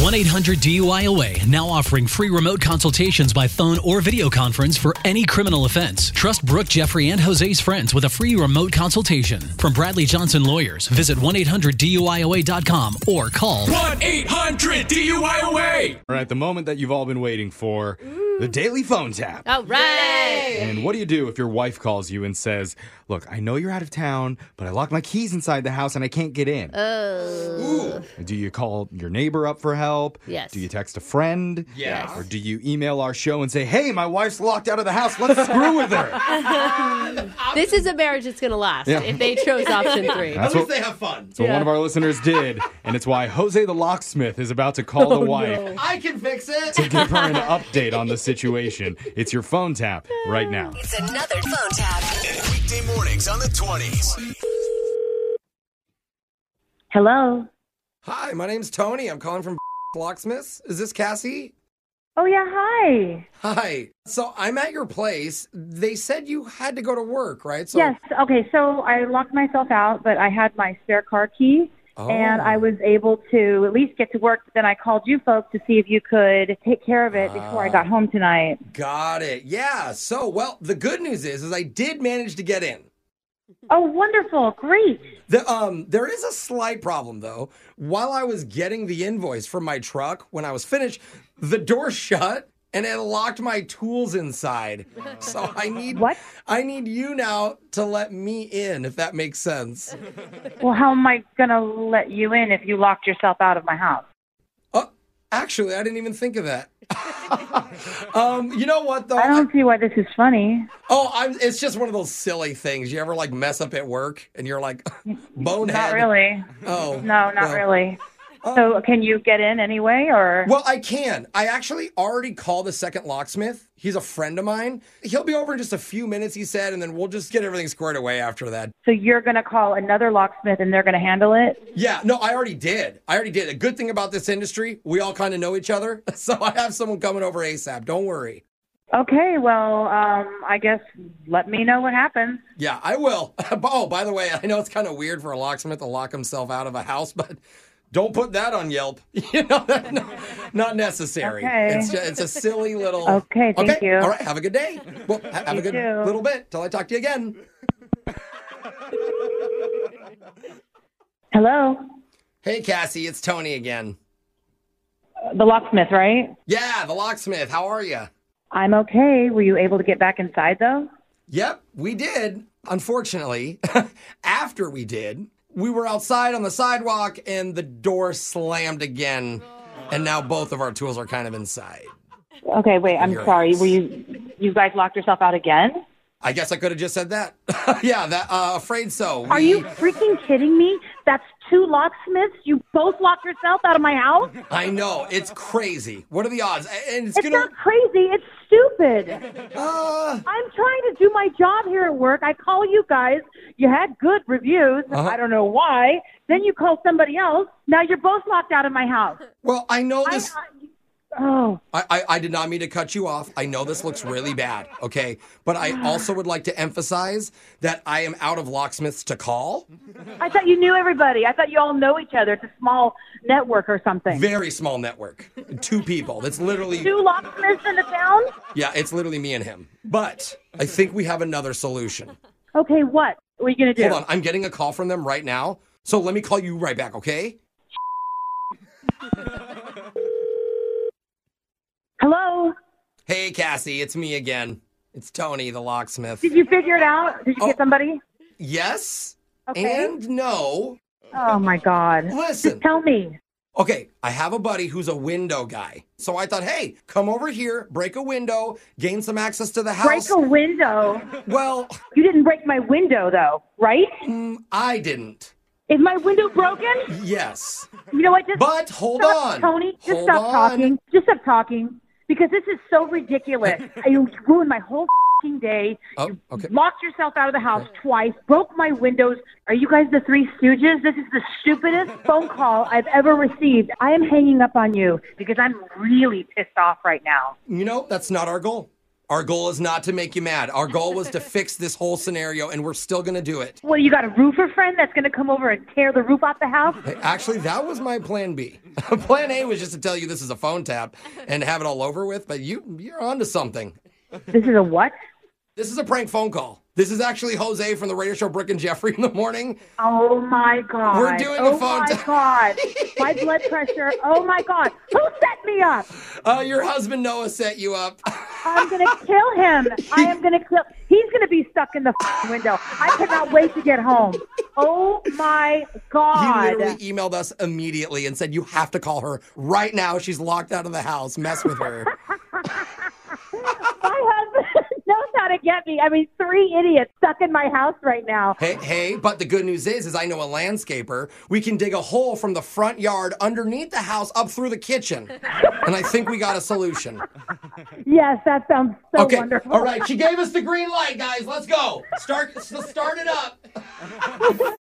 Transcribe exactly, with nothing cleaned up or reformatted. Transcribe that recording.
one eight hundred D U I O A now offering free remote consultations by phone or video conference for any criminal offense. Trust Brooke, Jeffrey, and Jose's friends with a free remote consultation. From Bradley Johnson Lawyers, visit one eight hundred D U I O A dot com or call one eight hundred D U I O A. All right, the moment that you've all been waiting for, the daily phone tap. All right. And what do you do if your wife calls you and says, look, I know you're out of town, but I locked my keys inside the house and I can't get in? Oh. Do you call your neighbor up for help? Yes. Do you text a friend? Yes. Or do you email our show and say, hey, my wife's locked out of the house, let's screw with her? This is a marriage that's going to last Yeah. if they chose option three. That's At least what, they have fun. that's what Yeah. one of our listeners did, and it's why Jose the Locksmith is about to call Oh, the wife no. I can fix it. to give her an update on the situation. It's your phone tap right now. It's another phone tap. Weekday mornings on the twenties. Hello. Hi, my name's Tony. I'm calling from Locksmiths. Is this Cassie? Oh, yeah, hi. Hi. So I'm at your place. They said you had to go to work, right? So, Yes, okay, so I locked myself out, but I had my spare car key, Oh. and I was able to at least get to work. Then I called you folks to see if you could take care of it before I got home tonight. Got it. Yeah. So, well, the good news is, is I did manage to get in. Oh, wonderful, great. The, um, there is a slight problem, though. While I was getting the invoice from my truck, when I was finished, the door shut and it locked my tools inside. So I need What? I need you now to let me in, if that makes sense. Well, how am I going to let you in if you locked yourself out of my house? Oh, actually, I didn't even think of that. um, you know what, though? I don't see why this is funny. Oh, I'm, it's just one of those silly things. You ever, like, mess up at work and you're like, bonehead? Not really. Oh. No, not well, really. So can you get in anyway, or? Well, I can. I actually already called the second locksmith. He's a friend of mine. He'll be over in just a few minutes, he said, and then we'll just get everything squared away after that. So you're going to call another locksmith and they're going to handle it? Yeah, no, I already did. I already did. A good thing about this industry, we all kind of know each other. So I have someone coming over ASAP. Don't worry. Okay, well, um, I guess let me know what happens. Yeah, I will. Oh, by the way, I know it's kind of weird for a locksmith to lock himself out of a house, but don't put that on Yelp. You know, that's not, not necessary. Okay. It's just, it's a silly little. Okay, thank okay. you. All right, have a good day. Well, ha- have You a good too. little bit till I talk to you again. Hello? Hey, Cassie, it's Tony again. The locksmith, right? Yeah, the locksmith. How are you? I'm okay. Were you able to get back inside, though? Yep, we did. Unfortunately, after we did, we were outside on the sidewalk and the door slammed again. And now both of our tools are kind of inside. Okay, wait, I'm Your sorry. ass. Were you, you guys locked yourself out again? I guess I could have just said that. Yeah, that. Uh, afraid so. Are We- you freaking kidding me? That's two locksmiths? You both locked yourself out of my house? I know, it's crazy. What are the odds? And it's, It's gonna. not crazy. It's stupid. Uh, I'm trying to do my job here at work. I call you guys. You had good reviews. Uh-huh. I don't know why. Then you call somebody else. Now you're both locked out of my house. well, I know I, this. I, oh, I, I, I did not mean to cut you off. I know this looks really bad, okay? But I also would like to emphasize that I am out of locksmiths to call. I thought you knew everybody. I thought you all know each other. It's a small network or something. Very small network. Two people. That's literally, Two locksmiths in the town? yeah, it's literally me and him. But I think we have another solution. Okay, what? What are you going to do? Hold on, I'm getting a call from them right now. So let me call you right back, okay? Hello? Hey, Cassie, it's me again. It's Tony, the locksmith. Did you figure it out? Did you Oh. get somebody? Yes Okay. and no. Oh, my God. Listen. Just tell me. Okay, I have a buddy who's a window guy. So I thought, hey, come over here, break a window, gain some access to the house. Break a window. Well, You didn't break my window, though, right? mm, I didn't. Is my window broken? Yes. You know what? Just But hold stop, on. Tony. Just Hold stop on. talking. Just stop talking. Because this is so ridiculous. You ruined my whole f***ing day. Oh, You okay. locked yourself out of the house twice. Broke my windows. Are you guys the Three Stooges? This is the stupidest phone call I've ever received. I am hanging up on you because I'm really pissed off right now. You know, that's not our goal. Our goal is not to make you mad. Our goal was to fix this whole scenario, and we're still going to do it. What, you got a roofer friend that's going to come over and tear the roof off the house? Hey, actually, that was my plan B. Plan A was just to tell you this is a phone tap and have it all over with, but you, you're onto something. This is a what? This is a prank phone call. This is actually Jose from the radio show Brooke and Jeffrey in the morning. Oh, my God. We're doing oh a phone my tap. God. My blood pressure. Oh, my God. Who set me up? Uh, your husband Noah set you up. I'm going to kill him. I am going to kill. He's going to be stuck in the f***ing window. I cannot wait to get home. Oh, my He God. literally emailed us immediately and said, you have to call her right now. She's locked out of the house. Mess with her. My husband knows how to get me. I mean, three idiots stuck in my house right now. Hey, hey, but the good news is, is I know a landscaper. We can dig a hole from the front yard underneath the house up through the kitchen. And I think we got a solution. Yes, that sounds so Okay, wonderful. all right. She gave us the green light, guys. Let's go. Start, let's start it up.